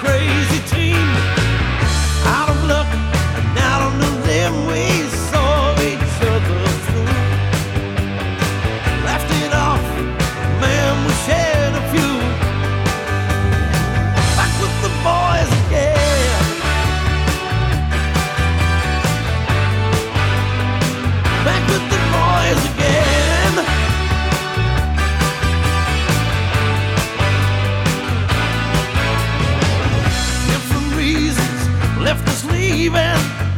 crazy team. Out of luck and out of the limb, we saw each other through. Laughed it off, man, we shared a few. Back with the boys again. Back with the boys again. Different reasons left us leaving.